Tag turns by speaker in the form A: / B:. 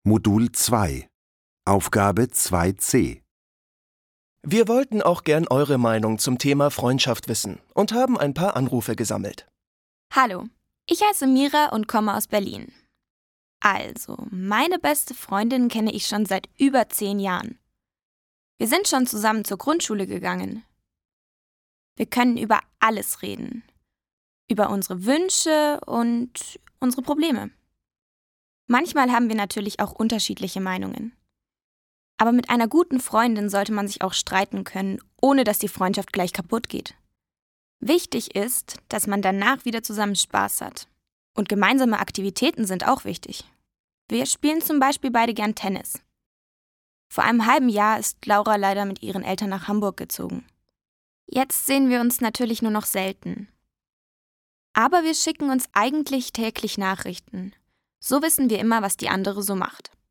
A: Modul 2 Aufgabe 2c.
B: Wir wollten auch gern eure Meinung zum Thema Freundschaft wissen und haben ein paar Anrufe gesammelt.
C: Hallo, ich heiße Mira und komme aus Berlin. Also, meine beste Freundin kenne ich schon seit über 10 Jahren. Wir sind schon zusammen zur Grundschule gegangen. Wir können über alles reden. Über unsere Wünsche und unsere Probleme. Manchmal haben wir natürlich auch unterschiedliche Meinungen. Aber mit einer guten Freundin sollte man sich auch streiten können, ohne dass die Freundschaft gleich kaputt geht. Wichtig ist, dass man danach wieder zusammen Spaß hat. Und gemeinsame Aktivitäten sind auch wichtig. Wir spielen zum Beispiel beide gern Tennis. Vor einem halben Jahr ist Laura leider mit ihren Eltern nach Hamburg gezogen. Jetzt sehen wir uns natürlich nur noch selten. Aber wir schicken uns eigentlich täglich Nachrichten. So wissen wir immer, was die andere so macht.